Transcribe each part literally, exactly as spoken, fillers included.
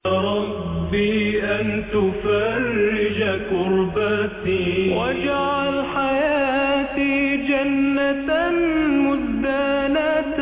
ربي أن تفرج كربتي واجعل حياتي جنة مزدانة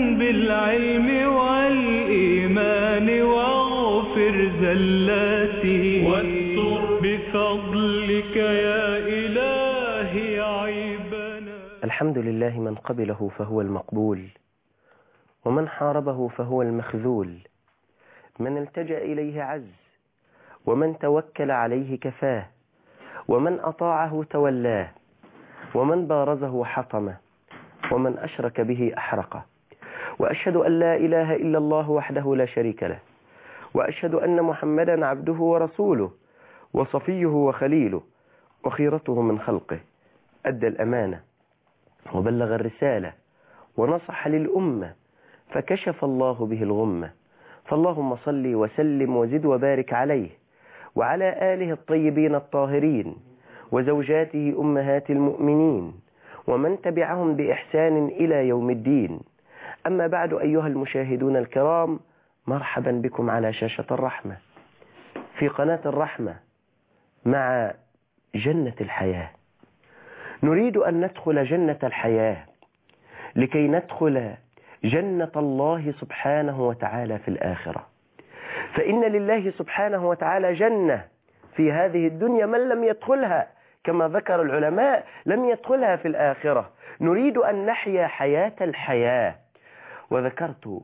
بالعلم والإيمان واغفر زلاتي واستر بفضلك يا إلهي عيبنا. الحمد لله من قبله فهو المقبول، ومن حاربه فهو المخذول، من التجأ إليه عز، ومن توكل عليه كفاه، ومن أطاعه تولاه، ومن بارزه حطمه، ومن أشرك به أحرقه. وأشهد أن لا إله إلا الله وحده لا شريك له، وأشهد أن محمدا عبده ورسوله وصفيه وخليله وخيرته من خلقه. أدى الأمانة وبلغ الرسالة ونصح للأمة فكشف الله به الغمة. فاللهم صل وسلم وزد وبارك عليه وعلى آله الطيبين الطاهرين وزوجاته أمهات المؤمنين ومن تبعهم بإحسان إلى يوم الدين. أما بعد، أيها المشاهدون الكرام، مرحبا بكم على شاشة الرحمة في قناة الرحمة مع جنة الحياة. نريد أن ندخل جنة الحياة لكي ندخل جنة الله سبحانه وتعالى في الآخرة، فإن لله سبحانه وتعالى جنة في هذه الدنيا من لم يدخلها كما ذكر العلماء لم يدخلها في الآخرة. نريد أن نحيا حياة الحياة، وذكرت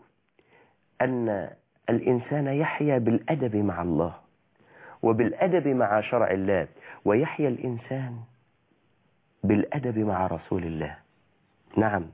أن الإنسان يحيا بالأدب مع الله وبالأدب مع شرع الله، ويحيا الإنسان بالأدب مع رسول الله. نعم،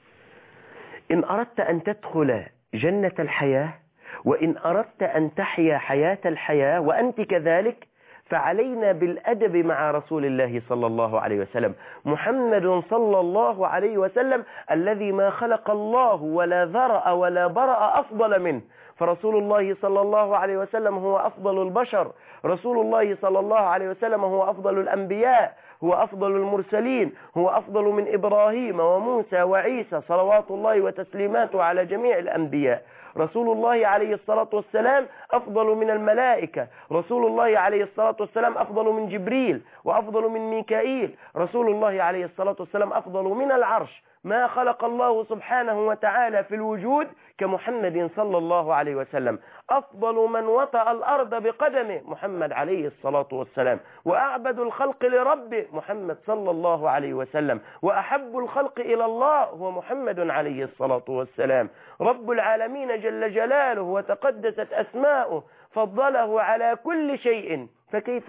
إن أردت أن تدخل جنة الحياة، وإن أردت أن تحيا حياة الحياة وأنت كذلك، فعلينا بالأدب مع رسول الله صلى الله عليه وسلم، محمد صلى الله عليه وسلم الذي ما خلق الله ولا ذرأ ولا برأ أفضل منه. فرسول الله صلى الله عليه وسلم هو أفضل البشر، رسول الله صلى الله عليه وسلم هو أفضل الأنبياء، هو أفضل المرسلين، هو أفضل من إبراهيم وموسى وعيسى صلوات الله وتسليماته على جميع الأنبياء. رسول الله عليه الصلاة والسلام أفضل من الملائكة، رسول الله عليه الصلاة والسلام أفضل من جبريل وأفضل من ميكائيل، رسول الله عليه الصلاة والسلام أفضل من العرش. ما خلق الله سبحانه وتعالى في الوجود كمحمد صلى الله عليه وسلم. أفضل من وطأ الأرض بقدمه محمد عليه الصلاة والسلام، وأعبد الخلق لربه محمد صلى الله عليه وسلم، وأحب الخلق إلى الله هو محمد عليه الصلاة والسلام. رب العالمين جل جلاله وتقدست أسماؤه فضله على كل شيء، فكيف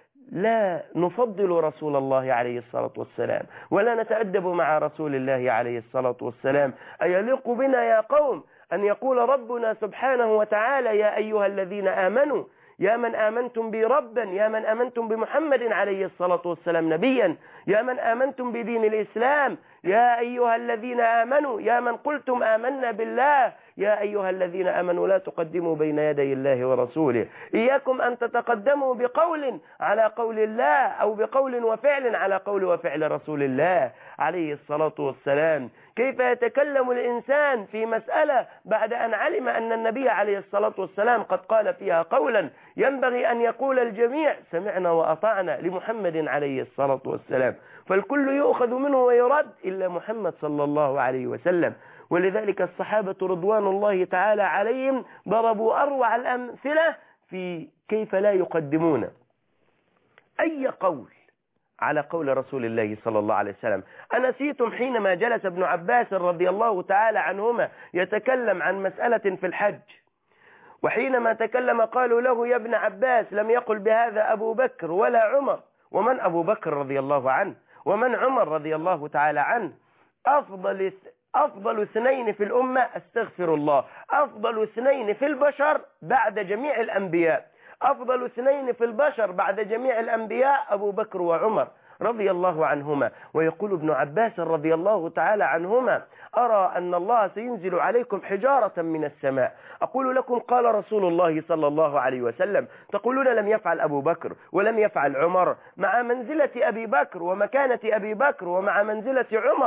لا نفضل رسول الله عليه الصلاة والسلام ولا نتأدب مع رسول الله عليه الصلاة والسلام؟ أيليق بنا يا قوم أن يقول ربنا سبحانه وتعالى: يا أيها الذين آمنوا، يا من آمنتم بي ربا، يا من آمنتم بمحمد عليه الصلاة والسلام نبيا، يا من آمنتم بدين الإسلام، يا أيها الذين آمنوا، يا من قلتم آمنا بالله، يا أيها الذين آمنوا لا تقدموا بين يدي الله ورسوله. إياكم أن تتقدموا بقول على قول الله أو بقول وفعل على قول وفعل رسول الله عليه الصلاة والسلام. كيف يتكلم الإنسان في مسألة بعد أن علم أن النبي عليه الصلاة والسلام قد قال فيها قولا ينبغي أن يقول الجميع سمعنا وأطعنا لمحمد عليه الصلاة والسلام، فالكل يؤخذ منه ويرد إلا محمد صلى الله عليه وسلم. ولذلك الصحابة رضوان الله تعالى عليهم ضربوا أروع الأمثلة في كيف لا يقدمون أي قول على قول رسول الله صلى الله عليه وسلم. أنسيتم حينما جلس ابن عباس رضي الله تعالى عنهما يتكلم عن مسألة في الحج، وحينما تكلم قالوا له: يا ابن عباس، لم يقل بهذا أبو بكر ولا عمر. ومن أبو بكر رضي الله عنه ومن عمر رضي الله تعالى عنه؟ أفضل أفضل اثنين في الأمة، استغفر الله، أفضل اثنين في البشر بعد جميع الأنبياء، أفضل اثنين في البشر بعد جميع الأنبياء أبو بكر وعمر رضي الله عنهما. ويقول ابن عباس رضي الله تعالى عنهما: أرى أن الله سينزل عليكم حجارة من السماء. أقول لكم قال رسول الله صلى الله عليه وسلم، تقولون لم يفعل أبو بكر ولم يفعل عمر، مع منزلة أبي بكر ومكانة أبي بكر ومع منزلة عمر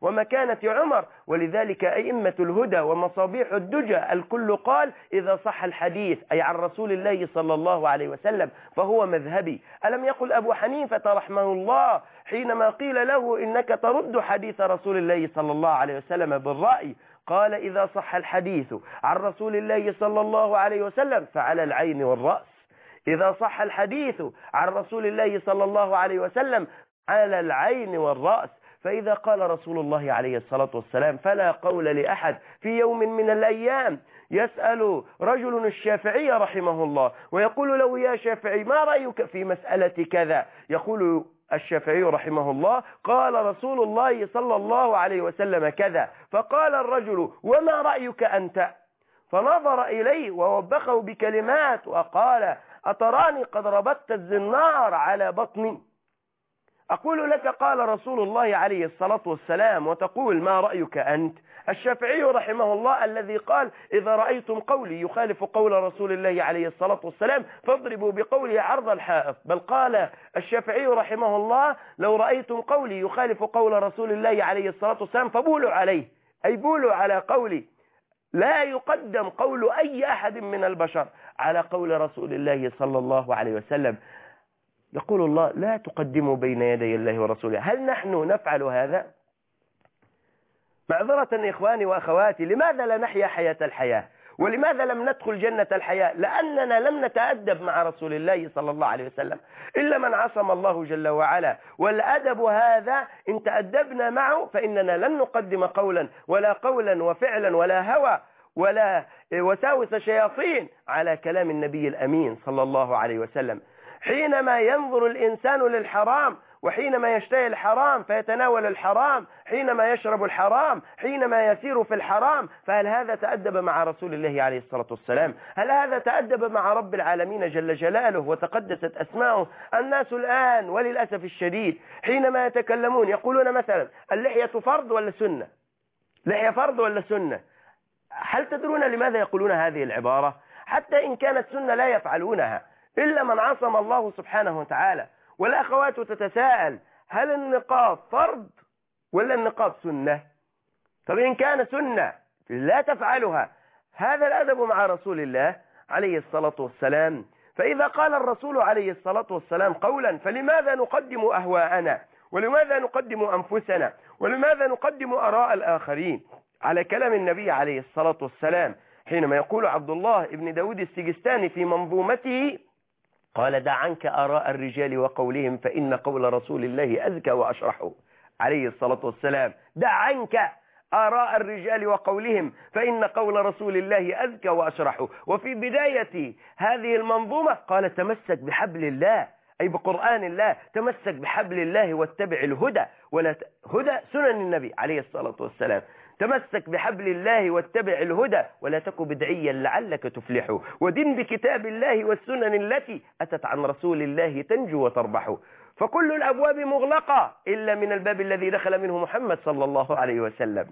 ومكانة عمر. ولذلك أئمة الهدى ومصابيح الدجى الكل قال إذا صح الحديث أي عن رسول الله صلى الله عليه وسلم فهو مذهبي. ألم يقل أبو حنيفة رحمه الله حينما قيل له إنك ترد حديث رسول الله صلى الله عليه وسلم بالرأي، قال إذا صح الحديث عن رسول الله صلى الله عليه وسلم فعلى العين والرأس. إذا صح الحديث عن رسول الله صلى الله عليه وسلم على العين والرأس. فإذا قال رسول الله عليه الصلاة والسلام فلا قول لأحد في يوم من الأيام يسأل رجل الشافعي رحمه الله ويقول له يا شافعي ما رأيك في مسألة كذا، يقول الشافعي رحمه الله قال رسول الله صلى الله عليه وسلم كذا، فقال الرجل وما رأيك أنت؟ فنظر إليه ووبخه بكلمات وقال أتراني قد ربطت الزنار على بطني؟ أقول لك قال رسول الله عليه الصلاة والسلام وتقول ما رأيك أنت؟ الشافعي رحمه الله الذي قال إذا رأيتم قولي يخالف قول رسول الله عليه الصلاة والسلام فاضربوا بقوله عرض الحائط، بل قال الشافعي رحمه الله لو رأيتم قولي يخالف قول رسول الله عليه الصلاة والسلام فبولوا عليه، أي بولوا على قولي. لا يقدم قول أي أحد من البشر على قول رسول الله صلى الله عليه وسلم. يقول الله لا تقدموا بين يدي الله ورسوله. هل نحن نفعل هذا؟ معذرة إخواني وأخواتي، لماذا لا نحيا حياة الحياة؟ ولماذا لم ندخل جنة الحياة؟ لأننا لم نتأدب مع رسول الله صلى الله عليه وسلم إلا من عصم الله جل وعلا. والأدب هذا إن تأدبنا معه فإننا لن نقدم قولا ولا قولا وفعلا ولا هوى ولا وساوس شياطين على كلام النبي الأمين صلى الله عليه وسلم. حينما ينظر الإنسان للحرام وحينما يشتهي الحرام فيتناول الحرام، حينما يشرب الحرام، حينما يسير في الحرام، فهل هذا تأدب مع رسول الله عليه الصلاة والسلام؟ هل هذا تأدب مع رب العالمين جل جلاله وتقدست أسماؤه؟ الناس الآن وللأسف الشديد حينما يتكلمون يقولون مثلا اللحية فرض ولا سنة؟ لحية فرض ولا سنة؟ هل تدرون لماذا يقولون هذه العبارة؟ حتى إن كانت سنة لا يفعلونها إلا من عصم الله سبحانه وتعالى. والأخوات تتساءل هل النقاب فرض ولا النقاب سنة؟ طب إن كان سنة لا تفعلها، هذا الأدب مع رسول الله عليه الصلاة والسلام. فإذا قال الرسول عليه الصلاة والسلام قولا فلماذا نقدم أهواءنا ولماذا نقدم أنفسنا ولماذا نقدم آراء الآخرين على كلام النبي عليه الصلاة والسلام؟ حينما يقول عبد الله ابن داود السجستاني في منظومته قال دع عنك آراء الرجال وقولهم فإن قول رسول الله أزكى وأشرح عليه الصلاة والسلام. دع عنك آراء الرجال وقولهم فإن قول رسول الله أزكى وأشرح. وفي بداية هذه المنظومة قال تمسك بحبل الله أي بقرآن الله، تمسك بحبل الله واتبع الهدى ولا ت... هدى سنن النبي عليه الصلاة والسلام. تمسك بحبل الله واتبع الهدى ولا تك بدعيا لعلك تفلح، ودن بكتاب الله والسنن التي أتت عن رسول الله تنجو وتربح. فكل الأبواب مغلقة إلا من الباب الذي دخل منه محمد صلى الله عليه وسلم.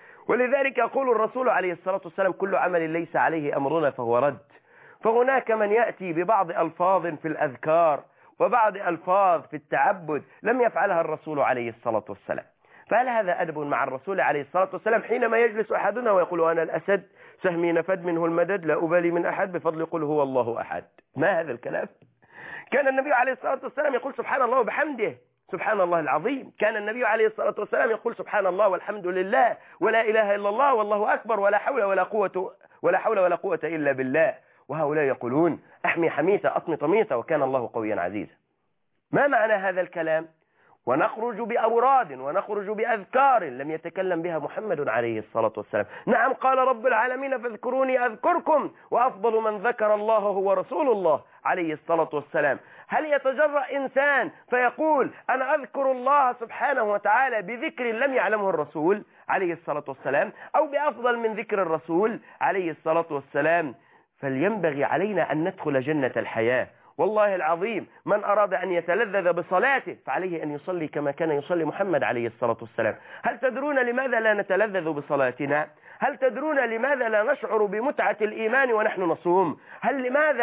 ولذلك يقول الرسول عليه الصلاة والسلام كل عمل ليس عليه أمرنا فهو رد. فهناك من يأتي ببعض ألفاظ في الأذكار وبعض ألفاظ في التعبد لم يفعلها الرسول عليه الصلاة والسلام. فهل هذا أدب مع الرسول عليه الصلاة والسلام حينما يجلس أحدنا ويقول أنا الأسد سهمي نفد منه المدد لا أبالي من أحد بفضل قل هو الله أحد؟ ما هذا الكلام؟ كان النبي عليه الصلاة والسلام يقول سبحان الله وبحمده سبحان الله العظيم. كان النبي عليه الصلاة والسلام يقول سبحان الله والحمد لله ولا إله إلا الله والله أكبر ولا حول ولا قوة ولا حول ولا قوة إلا بالله. وهؤلاء يقولون أحمي حميثة أطمي طميثة وكان الله قويا عزيزا. ما معنى هذا الكلام؟ ونخرج بأوراد ونخرج بأذكار لم يتكلم بها محمد عليه الصلاة والسلام. نعم قال رب العالمين فاذكروني أذكركم وأفضل من ذكر الله هو رسول الله عليه الصلاة والسلام. هل يتجرأ إنسان فيقول أنا أذكر الله سبحانه وتعالى بذكر لم يعلمه الرسول عليه الصلاة والسلام أو بأفضل من ذكر الرسول عليه الصلاة والسلام؟ فلينبغي علينا أن ندخل جنة الحياة. والله العظيم من أراد أن يتلذذ بصلاته فعليه أن يصلي كما كان يصلي محمد عليه الصلاة والسلام. هل تدرون لماذا لا نتلذذ بصلاتنا؟ هل تدرون لماذا لا نشعر بمتعة الإيمان ونحن نصوم؟ هل لماذا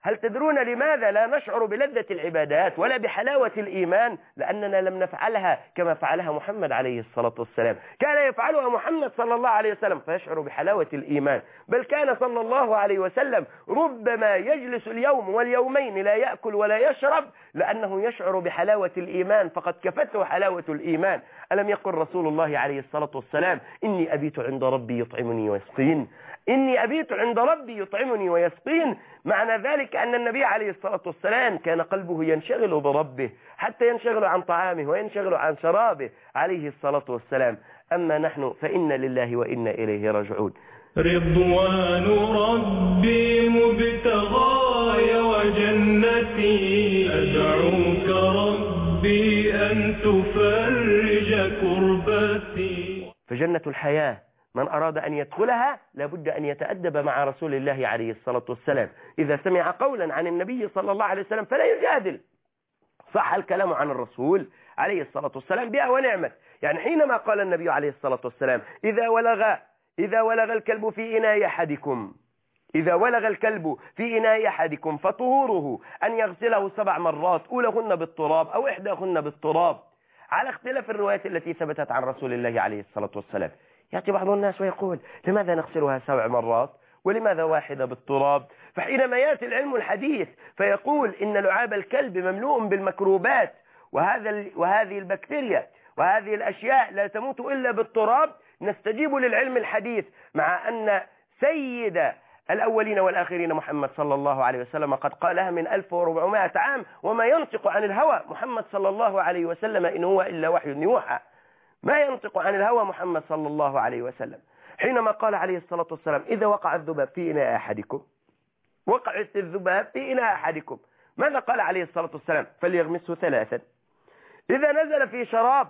هل تدرون لماذا لا نشعر بلذة العبادات ولا بحلاوة الإيمان؟ لأننا لم نفعلها كما فعلها محمد عليه الصلاة والسلام. كان يفعلها محمد صلى الله عليه وسلم فيشعر بحلاوة الإيمان، بل كان صلى الله عليه وسلم ربما يجلس اليوم واليومين لا يأكل ولا يشرب لأنه يشعر بحلاوة الإيمان، فقد كفته حلاوة الإيمان. ألم يقل رسول الله عليه الصلاة والسلام: إني أبيت عند ربي يطعمني ويسقين، إني أبيت عند ربي يطعمني ويسقين. معنى ذلك أن النبي عليه الصلاة والسلام كان قلبه ينشغل بربه حتى ينشغل عن طعامه وينشغل عن شرابه عليه الصلاة والسلام. أما نحن فإنا لله وإنا إليه راجعون. رضوان ربي مبتغاي وجنتي، أدعوك ربي أن تفرج كربتي. فجنة الحياة من أراد أن يدخلها لابد أن يتأدب مع رسول الله عليه الصلاة والسلام. إذا سمع قولا عن النبي صلى الله عليه وسلم فلا يجادل، صح الكلام عن الرسول عليه الصلاة والسلام بها ونعمت. يعني حينما قال النبي عليه الصلاة والسلام: إذا ولغ إذا ولغ الكلب في إناء أحدكم إذا ولغ الكلب في إناء أحدكم فطهوره أن يغسله سبع مرات أولهن بالتراب أو إحداهن بالتراب، على اختلاف الروايات التي ثبتت عن رسول الله عليه الصلاة والسلام. يأتي بعض الناس ويقول: لماذا نغسلها سبع مرات ولماذا واحدة بالتراب؟ فحينما يأتي العلم الحديث فيقول إن لعاب الكلب مملوء بالميكروبات، وهذا وهذه البكتيريا وهذه الأشياء لا تموت إلا بالتراب، نستجيب للعلم الحديث مع أن سيد الأولين والآخرين محمد صلى الله عليه وسلم قد قالها من ألف وأربعمائة عام، وما ينطق عن الهوى محمد صلى الله عليه وسلم إن هو إلا وحي يوحى. ما ينطق عن الهوى محمد صلى الله عليه وسلم. حينما قال عليه الصلاة والسلام: إذا وقع الذباب في إناء أحدكم وقعت الذباب في إناء أحدكم، ماذا قال عليه الصلاة والسلام؟ فليغمسه ثلاثا. إذا نزل في شراب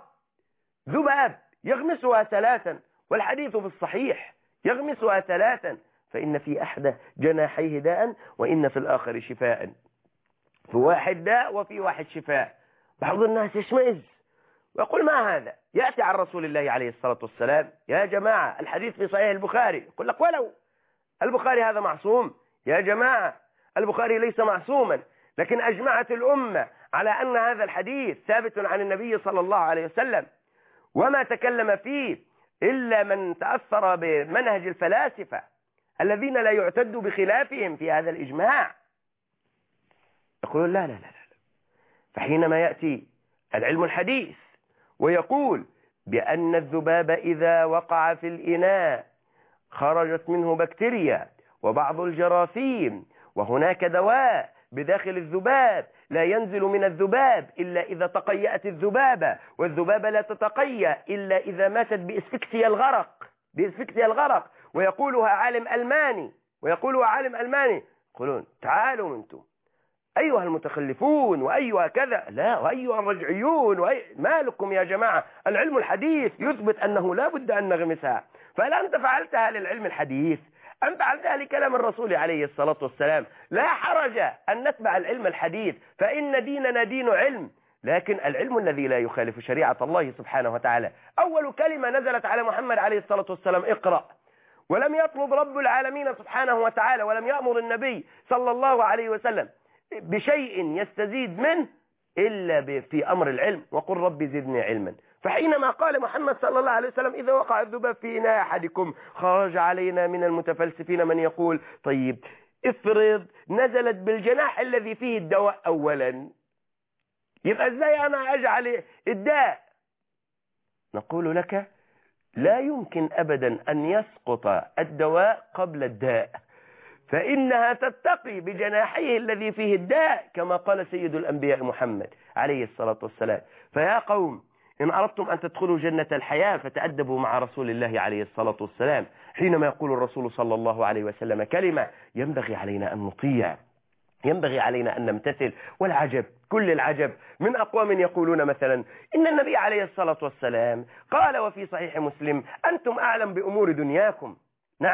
ذباب يغمسها ثلاثا، والحديث في الصحيح يغمسها ثلاثا، فإن في أحد جناحيه داء وإن في الآخر شفاء. في واحد داء وفي واحد شفاء. بعض الناس يشمئز ويقول: ما هذا؟ يأتي عن رسول الله عليه الصلاة والسلام: يا جماعة الحديث في صحيح البخاري. يقول لك: ولو البخاري هذا معصوم؟ يا جماعة البخاري ليس معصوما، لكن أجمعت الأمة على أن هذا الحديث ثابت عن النبي صلى الله عليه وسلم، وما تكلم فيه إلا من تأثر بمنهج الفلاسفة الذين لا يعتد بخلافهم في هذا الإجماع. يقولون: لا لا لا لا. فحينما يأتي العلم الحديث ويقول بأن الذباب إذا وقع في الإناء خرجت منه بكتيريا وبعض الجراثيم، وهناك دواء بداخل الذباب لا ينزل من الذباب إلا إذا تقيأت الذبابة، والذبابة لا تتقيأ إلا إذا ماتت بإسفكسيا الغرق بإسفكسيا الغرق ويقولها عالم ألماني ويقولها عالم ألماني يقولون: تعالوا أنتم أيها المتخلفون وأيها كذا، لا، وأيها الرجعيون، وأي... ما لكم يا جماعة؟ العلم الحديث يثبت أنه لا بد أن نغمسها. فهل أنت فعلتها للعلم الحديث أم فعلتها لكلام الرسول عليه الصلاة والسلام؟ لا حرج أن نتبع العلم الحديث، فإن ديننا دين علم، لكن العلم الذي لا يخالف شريعة الله سبحانه وتعالى. أول كلمة نزلت على محمد عليه الصلاة والسلام: اقرأ. ولم يطلب رب العالمين سبحانه وتعالى ولم يأمر النبي صلى الله عليه وسلم بشيء يستزيد منه إلا في أمر العلم، وقل رب زدني علما. فحينما قال محمد صلى الله عليه وسلم: إذا وقع الذباب في إناء أحدكم، خرج علينا من المتفلسفين من يقول: طيب افرض نزلت بالجناح الذي فيه الدواء أولا، يبقى ازاي أنا أجعل الداء؟ نقول لك: لا يمكن أبدا أن يسقط الدواء قبل الداء، فإنها تتقي بجناحيه الذي فيه الداء كما قال سيد الأنبياء محمد عليه الصلاة والسلام. فيا قوم، إن أردتم أن تدخلوا جنة الحياة فتأدبوا مع رسول الله عليه الصلاة والسلام. حينما يقول الرسول صلى الله عليه وسلم كلمة ينبغي علينا أن نطيع، ينبغي علينا أن نمتثل. والعجب، كل العجب من أقوام يقولون مثلا إن النبي عليه الصلاة والسلام قال وفي صحيح مسلم: أنتم أعلم بأمور دنياكم. نعم،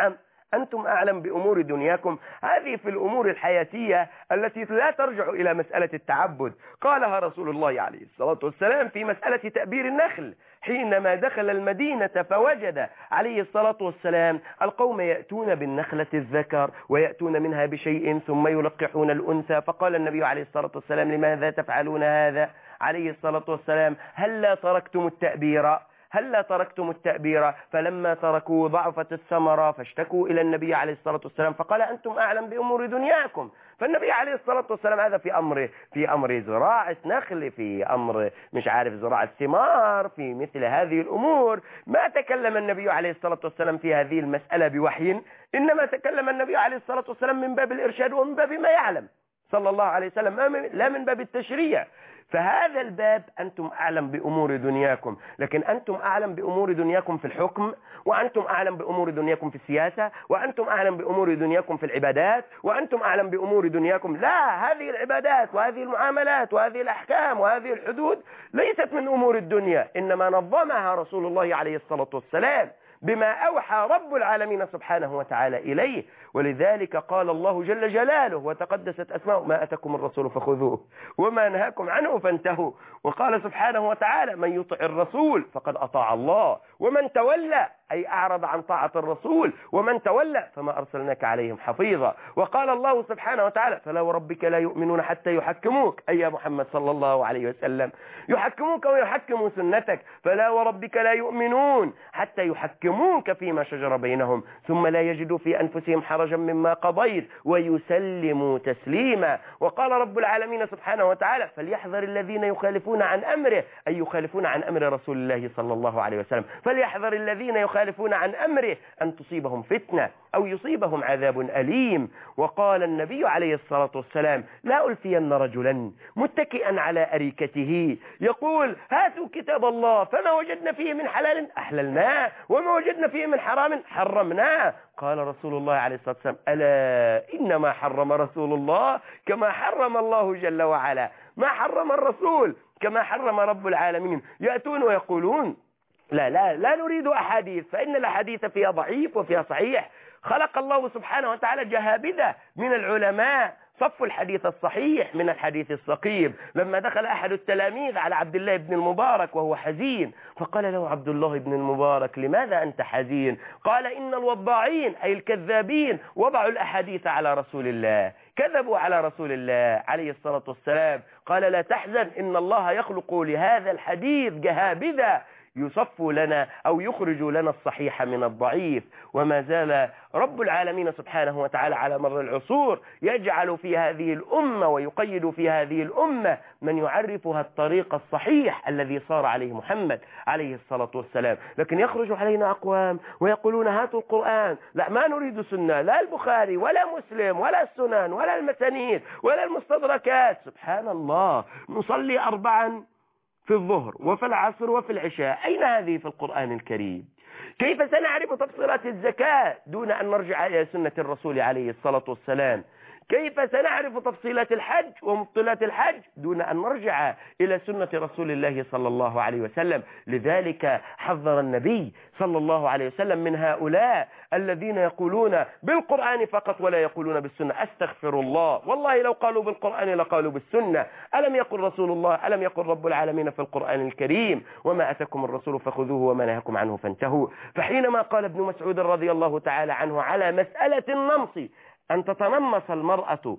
أنتم أعلم بأمور دنياكم. هذه في الأمور الحياتية التي لا ترجع إلى مسألة التعبد. قالها رسول الله عليه الصلاة والسلام في مسألة تأبير النخل حينما دخل المدينة فوجد عليه الصلاة والسلام القوم يأتون بالنخلة الذكر ويأتون منها بشيء ثم يلقحون الأنثى، فقال النبي عليه الصلاة والسلام: لماذا تفعلون هذا؟ عليه الصلاة والسلام: هل لا تركتم التأبير؟ هل لا تركتم التأبير؟ فلما تركوا ضعفت الثمرة فاشتكوا إلى النبي عليه الصلاة والسلام فقال: أنتم أعلم بأمور دنياكم. فالنبي عليه الصلاة والسلام هذا في أمر في أمر زراعة نخل، في أمر مش عارف زراعة ثمار، في مثل هذه الأمور ما تكلم النبي عليه الصلاة والسلام في هذه المسألة بوحي، إنما تكلم النبي عليه الصلاة والسلام من باب الإرشاد ومن باب ما يعلم صلى الله عليه وسلم، لا من باب التشريع. فهذا الباب أنتم أعلم بأمور دنياكم، لكن أنتم أعلم بأمور دنياكم في الحكم، وأنتم أعلم بأمور دنياكم في السياسة، وأنتم أعلم بأمور دنياكم في العبادات، وأنتم أعلم بأمور دنياكم. لا، هذه العبادات وهذه المعاملات وهذه الأحكام وهذه الحدود ليست من أمور الدنيا، إنما نظمها رسول الله عليه الصلاة والسلام بما أوحى رب العالمين سبحانه وتعالى إليه. ولذلك قال الله جل جلاله وتقدست أسماؤه: ما أتاكم الرسول فخذوه وما نهاكم عنه فانتهوا. وقال سبحانه وتعالى: من يطع الرسول فقد أطاع الله ومن تولى أي أعرض عن طاعة الرسول ومن تولى فما أرسلناك عليهم حفيظا. وقال الله سبحانه وتعالى: فلا وربك لا يؤمنون حتى يحكموك أي يا محمد صلى الله عليه وسلم، يحكموك ويحكموا سنتك. فلا وربك لا يؤمنون حتى يحكموك فيما شجر بينهم ثم لا يجدوا في أنفسهم حرجا مما قضيت ويسلموا تسليما. وقال رب العالمين سبحانه وتعالى: فليحذر الذين يخالفون عن أمره أي يخالفون عن أمر رسول الله صلى الله عليه وسلم، فليحذر الذين يخالفون عن أمره أن تصيبهم فتنة أو يصيبهم عذاب أليم. وقال النبي عليه الصلاة والسلام: لا ألفين رجلا متكئا على أريكته يقول: هاتوا كتاب الله فما وجدنا فيه من حلال أحللناه وما وجدنا فيه من حرام حرمناه. قال رسول الله عليه الصلاة والسلام: ألا إنما حرم رسول الله كما حرم الله جل وعلا. ما حرم الرسول كما حرم رب العالمين. يأتون ويقولون: لا لا لا نريد أحاديث، فإن الأحاديث فيها ضعيف وفيها صحيح. خلق الله سبحانه وتعالى جهابذة من العلماء صف الحديث الصحيح من الحديث السقيم. لما دخل أحد التلاميذ على عبد الله بن المبارك وهو حزين فقال له عبد الله بن المبارك: لماذا أنت حزين؟ قال: إن الوضاعين أي الكذابين وضعوا الأحاديث على رسول الله، كذبوا على رسول الله عليه الصلاة والسلام. قال: لا تحزن، إن الله يخلق لهذا الحديث جهابذة يصف لنا أو يخرج لنا الصحيح من الضعيف. وما زال رب العالمين سبحانه وتعالى على مر العصور يجعل في هذه الأمة ويقيد في هذه الأمة من يعرفها الطريق الصحيح الذي صار عليه محمد عليه الصلاة والسلام. لكن يخرج علينا أقوام ويقولون: هاتوا القرآن، لا ما نريد سنة، لا البخاري ولا مسلم ولا السنن ولا المسانيد ولا المستدركات. سبحان الله، نصلي أربعا في الظهر وفي العصر وفي العشاء، أين هذه في القرآن الكريم؟ كيف سنعرف تفصيلات الزكاة دون أن نرجع إلى سنة الرسول عليه الصلاة والسلام؟ كيف سنعرف تفصيلات الحج ومبطلات الحج دون أن نرجع إلى سنة رسول الله صلى الله عليه وسلم؟ لذلك حذر النبي صلى الله عليه وسلم من هؤلاء الذين يقولون بالقرآن فقط ولا يقولون بالسنة. أستغفر الله، والله لو قالوا بالقرآن لقالوا بالسنة. ألم يقل رسول الله، ألم يقل رب العالمين في القرآن الكريم: وما أتاكم الرسول فخذوه وما نهاكم عنه فانتهوا؟ فحينما قال ابن مسعود رضي الله تعالى عنه على مسألة النمص أن تتنمص المرأة،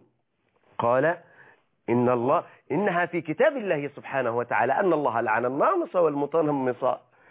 قال: إن الله إنها في كتاب الله سبحانه وتعالى أن الله لعن النامص والمتنمص.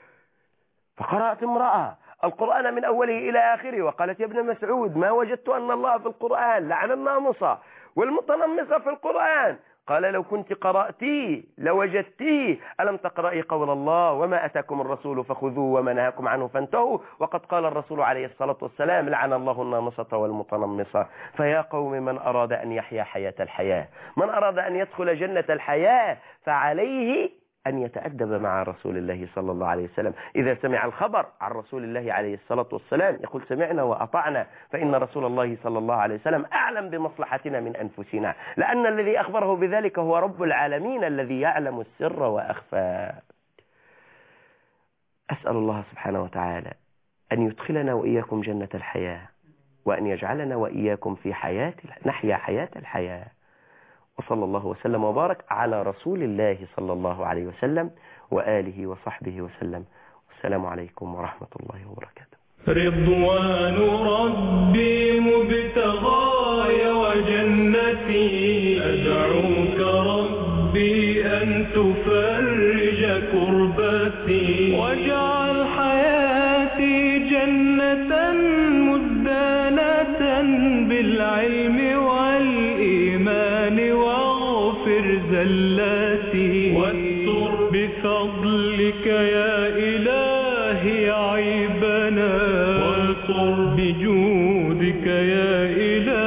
فقرأت امرأة القرآن من أوله إلى آخره وقالت: يا ابن مسعود، ما وجدت أن الله في القرآن لعن النامص والمتنمص في القرآن. قال: لو كنت قرأتي لوجدتي. ألم تقرأي قول الله: وما أتاكم الرسول فخذوه وما نهاكم عنه فانتهوا؟ وقد قال الرسول عليه الصلاة والسلام: لعن الله النامصة والمتنمصة. فيا قوم، من أراد أن يحيا حياة الحياة، من أراد أن يدخل جنة الحياة، فعليه أن يتأدب مع رسول الله صلى الله عليه وسلم. إذا سمع الخبر عن رسول الله عليه الصلاة والسلام يقول: سمعنا وأطعنا، فإن رسول الله صلى الله عليه وسلم أعلم بمصلحتنا من أنفسنا، لأن الذي أخبره بذلك هو رب العالمين الذي يعلم السر وأخفى. أسأل الله سبحانه وتعالى أن يدخلنا وإياكم جنة الحياة، وأن يجعلنا وإياكم في حياة نحيا حياة الحياة. وصلى الله وسلم وبارك على رسول الله صلى الله عليه وسلم وآله وصحبه وسلم. والسلام عليكم ورحمة الله وبركاته. رضوان ربي مبتغاي وجنتي، أدعوك ربي أن تفرج كربتي، واجعل حياتي جنة مزدانة بالعلم والإيمان، واغفر زلاتي واستر بفضلك يا إلهي عيبنا، وانصر بجودك يا إلهي